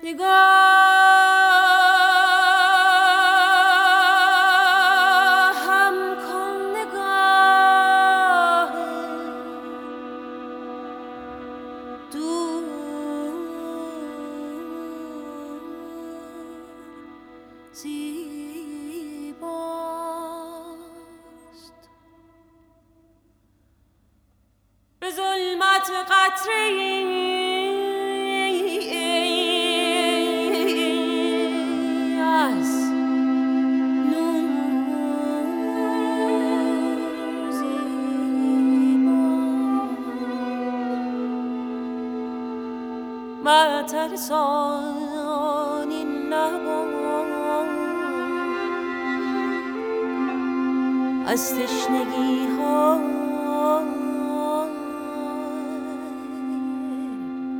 نگاهم کن نگاه دور زیباست به ظلمت قطره‌ای ما ترسان این لبان از تشنگی ها